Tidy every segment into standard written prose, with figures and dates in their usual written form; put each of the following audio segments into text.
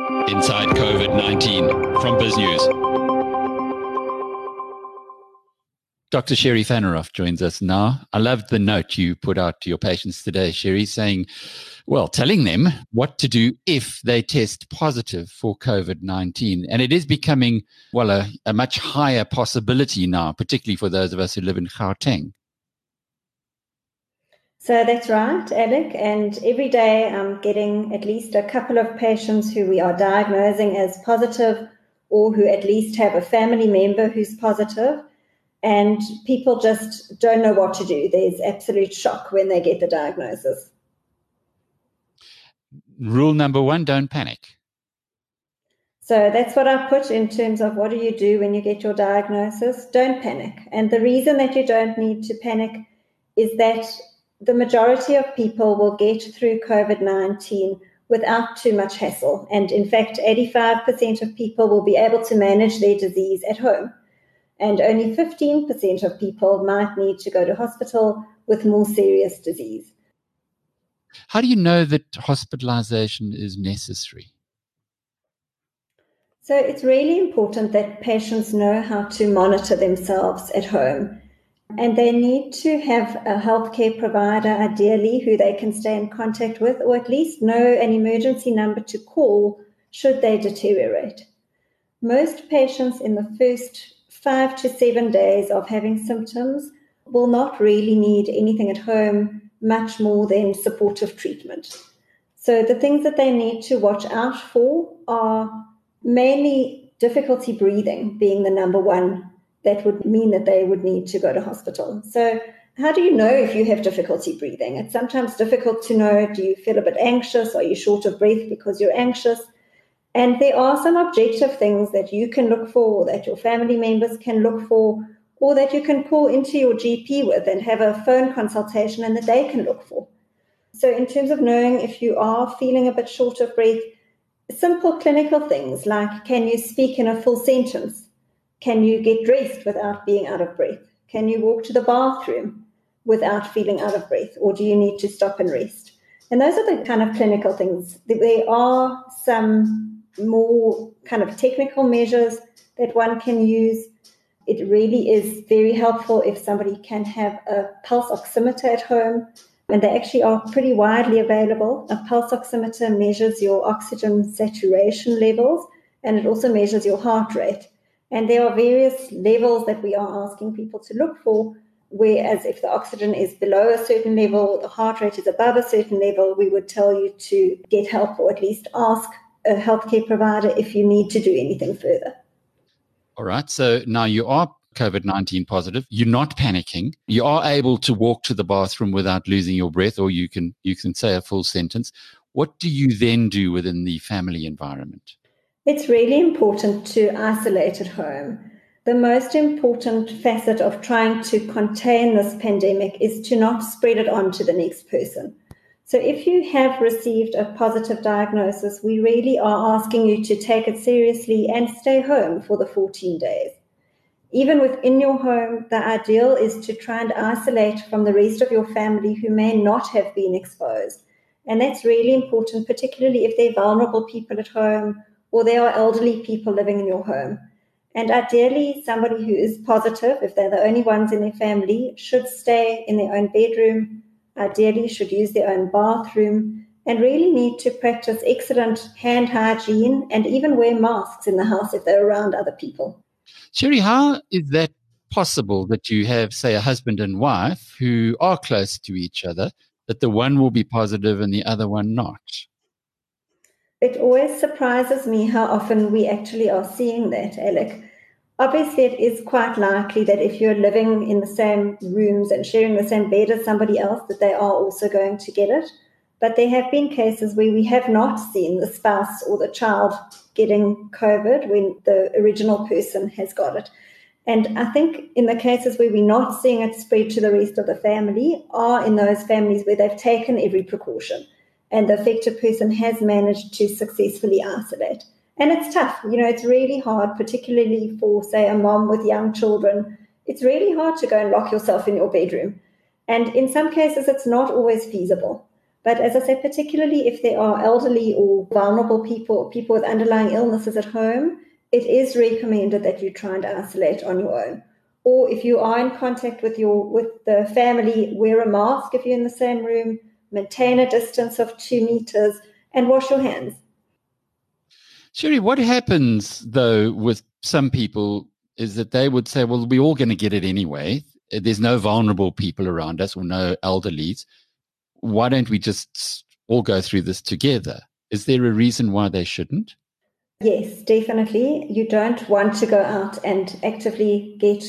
Inside COVID-19 from BizNews. Dr. Sherry Fanneroff joins us now. I loved the note you put out to your patients today, Sherry, saying, telling them what to do if they test positive for COVID-19. And it is becoming, a much higher possibility now, particularly for those of us who live in Gauteng. So that's right, Alec. And every day I'm getting at least a couple of patients who we are diagnosing as positive or who at least have a family member who's positive. And people just don't know what to do. There's absolute shock when they get the diagnosis. Rule number one, don't panic. So that's what I put in terms of what do you do when you get your diagnosis? Don't panic. And the reason that you don't need to panic is that the majority of people will get through COVID-19 without too much hassle. And in fact, 85% of people will be able to manage their disease at home. And only 15% of people might need to go to hospital with more serious disease. How do you know that hospitalization is necessary? So it's really important that patients know how to monitor themselves at home. And they need to have a healthcare provider, ideally, who they can stay in contact with, or at least know an emergency number to call should they deteriorate. Most patients in the first 5 to 7 days of having symptoms will not really need anything at home, much more than supportive treatment. So the things that they need to watch out for are mainly difficulty breathing being the number one. That would mean that they would need to go to hospital. So how do you know if you have difficulty breathing? It's sometimes difficult to know, do you feel a bit anxious? Are you short of breath because you're anxious? And there are some objective things that you can look for, that your family members can look for, or that you can call into your GP with and have a phone consultation and that they can look for. So in terms of knowing if you are feeling a bit short of breath, simple clinical things like, can you speak in a full sentence? Can you get dressed without being out of breath? Can you walk to the bathroom without feeling out of breath? Or do you need to stop and rest? And those are the kind of clinical things. There are some more kind of technical measures that one can use. It really is very helpful if somebody can have a pulse oximeter at home. And they actually are pretty widely available. A pulse oximeter measures your oxygen saturation levels, and it also measures your heart rate. And there are various levels that we are asking people to look for, whereas if the oxygen is below a certain level, the heart rate is above a certain level, we would tell you to get help or at least ask a healthcare provider if you need to do anything further. All right. So now you are COVID-19 positive. You're not panicking. You are able to walk to the bathroom without losing your breath, or you can say a full sentence. What do you then do within the family environment? It's really important to isolate at home. The most important facet of trying to contain this pandemic is to not spread it on to the next person. So if you have received a positive diagnosis, we really are asking you to take it seriously and stay home for the 14 days. Even within your home, the ideal is to try and isolate from the rest of your family who may not have been exposed. And that's really important, particularly if they're vulnerable people at home or there are elderly people living in your home. And ideally, somebody who is positive, if they're the only ones in their family, should stay in their own bedroom, ideally should use their own bathroom, and really need to practice excellent hand hygiene and even wear masks in the house if they're around other people. Sherry, how is that possible that you have, say, a husband and wife who are close to each other, that the one will be positive and the other one not? It always surprises me how often we actually are seeing that, Alec. Obviously, it is quite likely that if you're living in the same rooms and sharing the same bed as somebody else, that they are also going to get it. But there have been cases where we have not seen the spouse or the child getting COVID when the original person has got it. And I think in the cases where we're not seeing it spread to the rest of the family are in those families where they've taken every precaution and the affected person has managed to successfully isolate. And it's tough. It's really hard, particularly for, say, a mom with young children. It's really hard to go and lock yourself in your bedroom. And in some cases, it's not always feasible. But as I said, particularly if there are elderly or vulnerable people, people with underlying illnesses at home, it is recommended that you try and isolate on your own. Or if you are in contact with the family, wear a mask if you're in the same room, maintain a distance of 2 meters, and wash your hands. Sherry, what happens though with some people is that they would say, well, we're all going to get it anyway. There's no vulnerable people around us or no elderlies. Why don't we just all go through this together? Is there a reason why they shouldn't? Yes, definitely. You don't want to go out and actively get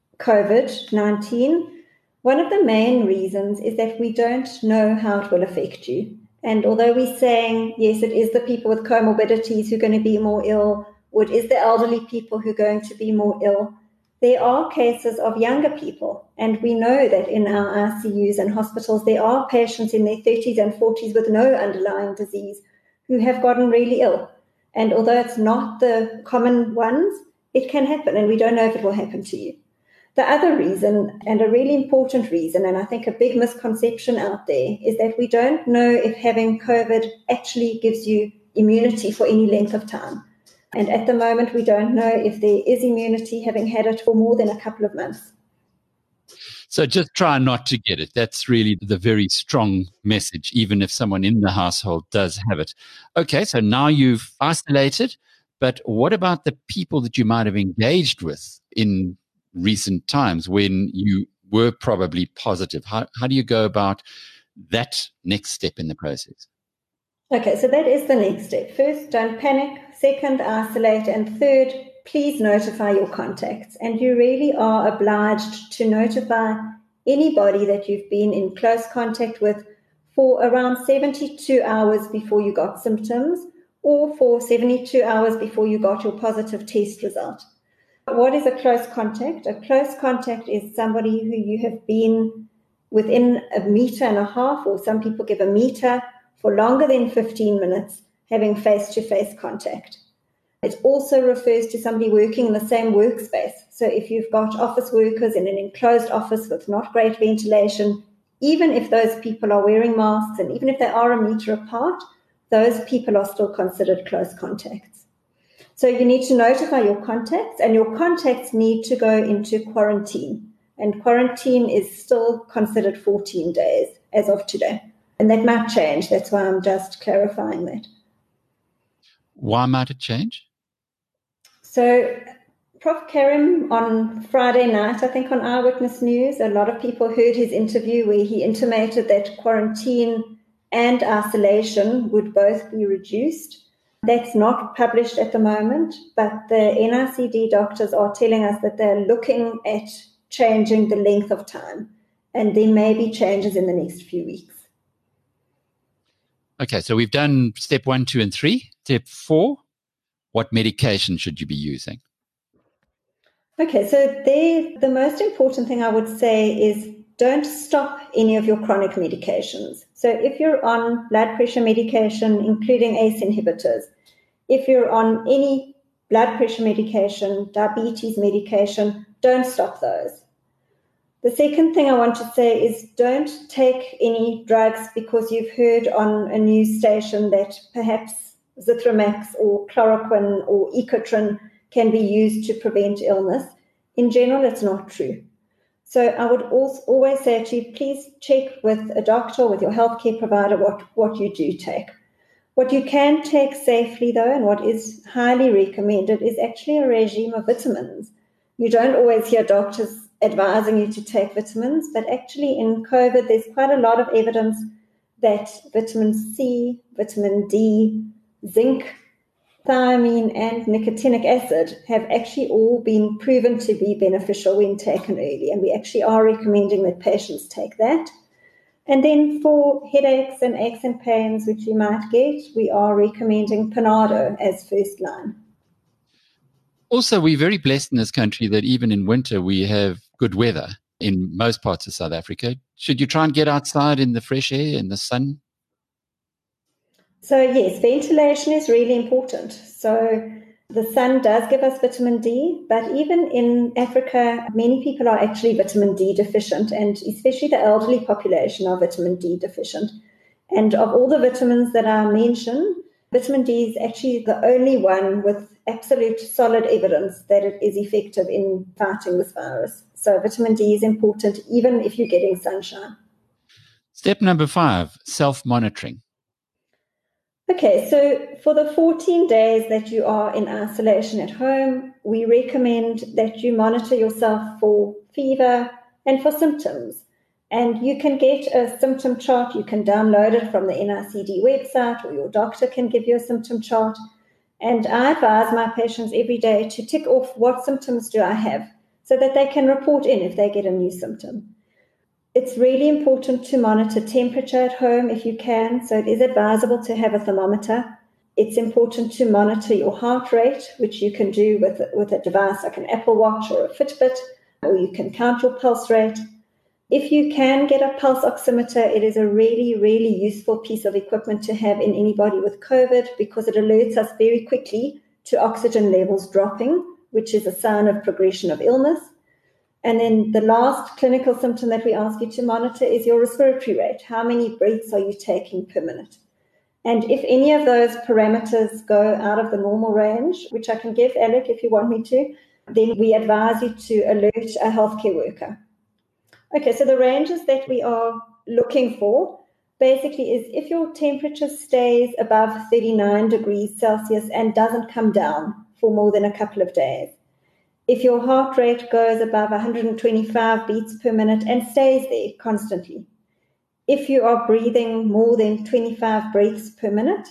COVID-19. One of the main reasons is that we don't know how it will affect you. And although we're saying, yes, it is the people with comorbidities who are going to be more ill, or it is the elderly people who are going to be more ill, there are cases of younger people. And we know that in our ICUs and hospitals, there are patients in their 30s and 40s with no underlying disease who have gotten really ill. And although it's not the common ones, it can happen, and we don't know if it will happen to you. The other reason, and a really important reason, and I think a big misconception out there, is that we don't know if having COVID actually gives you immunity for any length of time. And at the moment, we don't know if there is immunity having had it for more than a couple of months. So just try not to get it. That's really the very strong message, even if someone in the household does have it. Okay, so now you've isolated, but what about the people that you might have engaged with in recent times when you were probably positive? How do you go about that next step in the process? Okay, so that is the next step. First, don't panic. Second, isolate. And third, please notify your contacts. And you really are obliged to notify anybody that you've been in close contact with for around 72 hours before you got symptoms, or for 72 hours before you got your positive test result. What is a close contact? A close contact is somebody who you have been within 1.5 meters, or some people give 1 meter, for longer than 15 minutes, having face-to-face contact. It also refers to somebody working in the same workspace. So if you've got office workers in an enclosed office with not great ventilation, even if those people are wearing masks and even if they are 1 meter apart, those people are still considered close contacts. So you need to notify your contacts, and your contacts need to go into quarantine. And quarantine is still considered 14 days as of today. And that might change. That's why I'm just clarifying that. Why might it change? So Prof. Karim on Friday night, I think on Eyewitness News, a lot of people heard his interview where he intimated that quarantine and isolation would both be reduced. That's not published at the moment, but the NICD doctors are telling us that they're looking at changing the length of time, and there may be changes in the next few weeks. Okay, so we've done step 1, 2, and 3. Step 4, what medication should you be using? Okay, so the most important thing I would say is don't stop any of your chronic medications. So if you're on blood pressure medication, including ACE inhibitors, if you're on any blood pressure medication, diabetes medication, don't stop those. The second thing I want to say is don't take any drugs because you've heard on a news station that perhaps Zithromax or chloroquine or Ecotrin can be used to prevent illness. In general, it's not true. So I would always say to you, please check with a doctor, with your healthcare provider, what you do take. What you can take safely, though, and what is highly recommended, is actually a regime of vitamins. You don't always hear doctors advising you to take vitamins, but actually in COVID, there's quite a lot of evidence that vitamin C, vitamin D, zinc, thiamine, and nicotinic acid have actually all been proven to be beneficial when taken early, and we actually are recommending that patients take that. And then for headaches and aches and pains, which you might get, we are recommending Panado as first line. Also, we're very blessed in this country that even in winter we have good weather in most parts of South Africa. Should you try and get outside in the fresh air, in the sun? So yes, ventilation is really important. So the sun does give us vitamin D, but even in Africa, many people are actually vitamin D deficient, and especially the elderly population are vitamin D deficient. And of all the vitamins that I mentioned, vitamin D is actually the only one with absolute solid evidence that it is effective in fighting this virus. So vitamin D is important even if you're getting sunshine. Step number 5, self-monitoring. Okay, so for the 14 days that you are in isolation at home, we recommend that you monitor yourself for fever and for symptoms. And you can get a symptom chart. You can download it from the NICD website, or your doctor can give you a symptom chart. And I advise my patients every day to tick off what symptoms do I have so that they can report in if they get a new symptom. It's really important to monitor temperature at home if you can, so it is advisable to have a thermometer. It's important to monitor your heart rate, which you can do with a device like an Apple Watch or a Fitbit, or you can count your pulse rate. If you can get a pulse oximeter, it is a really, really useful piece of equipment to have in anybody with COVID because it alerts us very quickly to oxygen levels dropping, which is a sign of progression of illness. And then the last clinical symptom that we ask you to monitor is your respiratory rate. How many breaths are you taking per minute? And if any of those parameters go out of the normal range, which I can give, Alec, if you want me to, then we advise you to alert a healthcare worker. Okay, so the ranges that we are looking for basically is if your temperature stays above 39 degrees Celsius and doesn't come down for more than a couple of days. If your heart rate goes above 125 beats per minute and stays there constantly. If you are breathing more than 25 breaths per minute,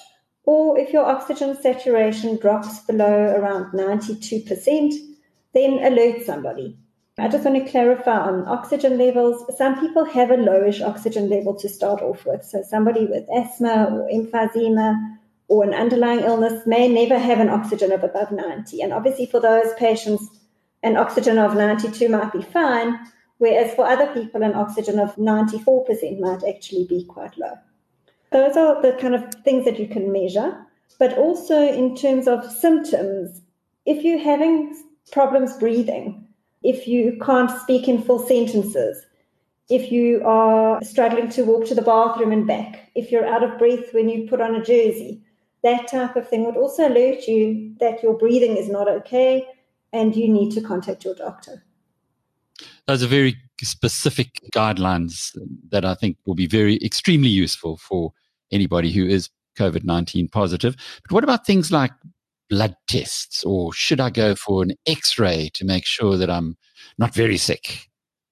or if your oxygen saturation drops below around 92%, then alert somebody. I just want to clarify on oxygen levels. Some people have a lowish oxygen level to start off with. So somebody with asthma or emphysema or an underlying illness may never have an oxygen of above 90. And obviously for those patients, an oxygen of 92 might be fine, whereas for other people, an oxygen of 94% might actually be quite low. Those are the kind of things that you can measure. But also in terms of symptoms, if you're having problems breathing, if you can't speak in full sentences, if you are struggling to walk to the bathroom and back, if you're out of breath when you put on a jersey, that type of thing would also alert you that your breathing is not okay and you need to contact your doctor. Those are very specific guidelines that I think will be extremely useful for anybody who is COVID-19 positive. But what about things like blood tests, or should I go for an X-ray to make sure that I'm not very sick?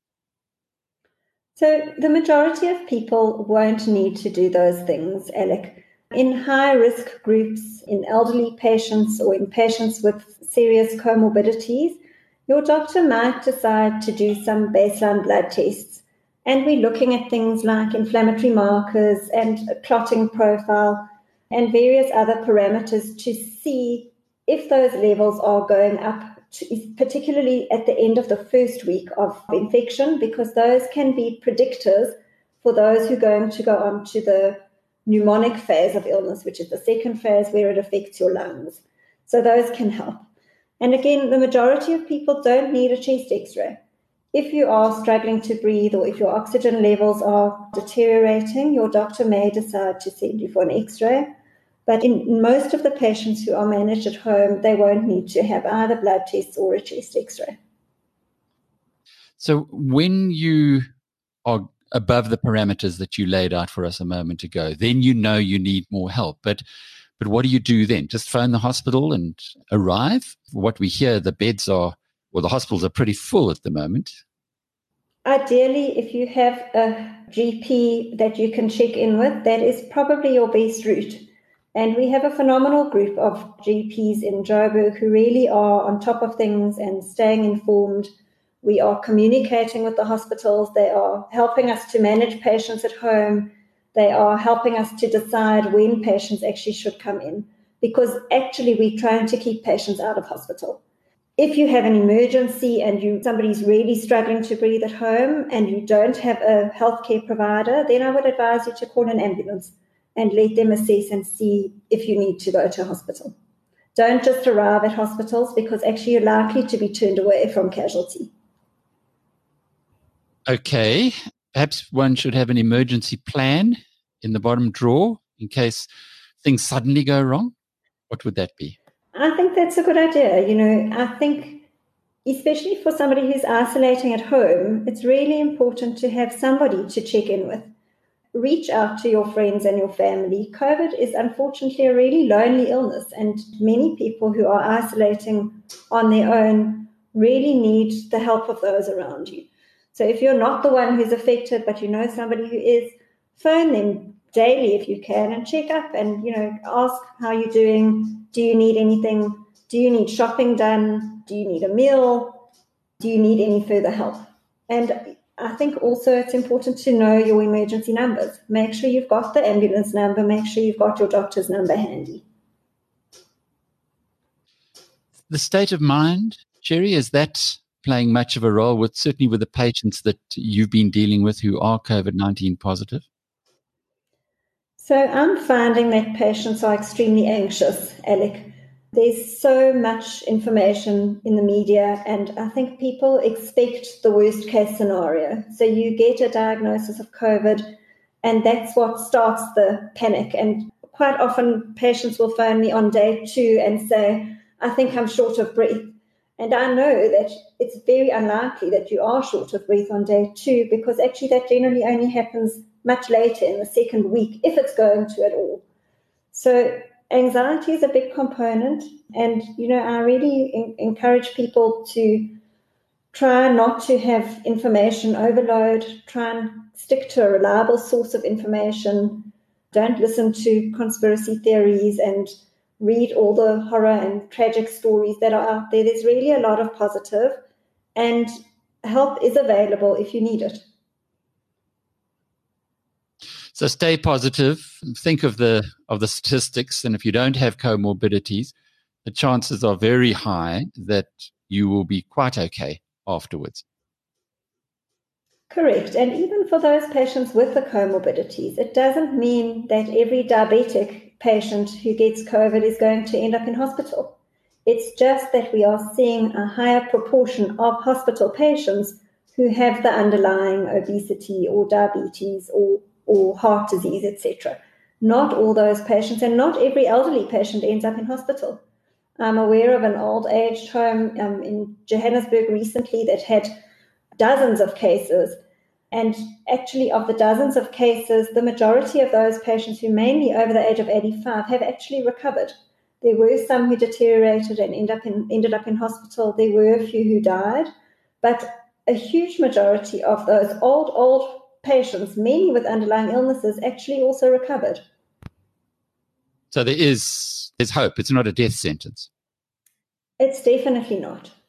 So the majority of people won't need to do those things, Alec. In high-risk groups, in elderly patients or in patients with serious comorbidities, your doctor might decide to do some baseline blood tests. And we're looking at things like inflammatory markers and a clotting profile and various other parameters to see if those levels are going up, particularly at the end of the first week of infection, because those can be predictors for those who are going to go on to the pneumonic phase of illness, which is the second phase where it affects your lungs. So those can help. And again, the majority of people don't need a chest X-ray. If you are struggling to breathe or if your oxygen levels are deteriorating, your doctor may decide to send you for an X-ray. But in most of the patients who are managed at home, they won't need to have either blood tests or a chest X-ray. So when you are above the parameters that you laid out for us a moment ago, then you know you need more help. But what do you do then? Just phone the hospital and arrive? What we hear, the hospitals are pretty full at the moment. Ideally, if you have a GP that you can check in with, that is probably your best route. And we have a phenomenal group of GPs in Joburg who really are on top of things and staying informed. We are communicating with the hospitals. They are helping us to manage patients at home. They are helping us to decide when patients actually should come in, because actually we're trying to keep patients out of hospital. If you have an emergency and somebody's really struggling to breathe at home and you don't have a healthcare provider, then I would advise you to call an ambulance and let them assess and see if you need to go to hospital. Don't just arrive at hospitals, because actually you're likely to be turned away from casualty. Okay. Perhaps one should have an emergency plan in the bottom drawer in case things suddenly go wrong? What would that be? I think that's a good idea. I think especially for somebody who's isolating at home, it's really important to have somebody to check in with. Reach out to your friends and your family. COVID is unfortunately a really lonely illness, and many people who are isolating on their own really need the help of those around you. So if you're not the one who's affected, but you know somebody who is, phone them daily if you can and check up and, ask how you're doing. Do you need anything? Do you need shopping done? Do you need a meal? Do you need any further help? And I think also it's important to know your emergency numbers. Make sure you've got the ambulance number. Make sure you've got your doctor's number handy. The state of mind, Sherry, is that playing much of a role certainly with the patients that you've been dealing with who are COVID-19 positive? So I'm finding that patients are extremely anxious, Alec. There's so much information in the media, and I think people expect the worst case scenario. So you get a diagnosis of COVID, and that's what starts the panic. And quite often patients will phone me on day 2 and say, I think I'm short of breath. And I know that it's very unlikely that you are short of breath on day 2, because actually that generally only happens much later in the second week, if it's going to at all. So anxiety is a big component, and I really encourage people to try not to have information overload, try and stick to a reliable source of information, don't listen to conspiracy theories and read all the horror and tragic stories that are out there. There's really a lot of positive, and help is available if you need it. So stay positive. Think of the statistics, and if you don't have comorbidities, the chances are very high that you will be quite okay afterwards. Correct. And even for those patients with the comorbidities, it doesn't mean that every diabetic patient who gets COVID is going to end up in hospital. It's just that we are seeing a higher proportion of hospital patients who have the underlying obesity or diabetes or heart disease, etc. Not all those patients, and not every elderly patient ends up in hospital. I'm aware of an old aged home in Johannesburg recently that had dozens of cases. And actually, of the dozens of cases, the majority of those patients, who mainly over the age of 85, have actually recovered. There were some who deteriorated and ended up in hospital. There were a few who died. But a huge majority of those old patients, many with underlying illnesses, actually also recovered. So there's hope. It's not a death sentence. It's definitely not.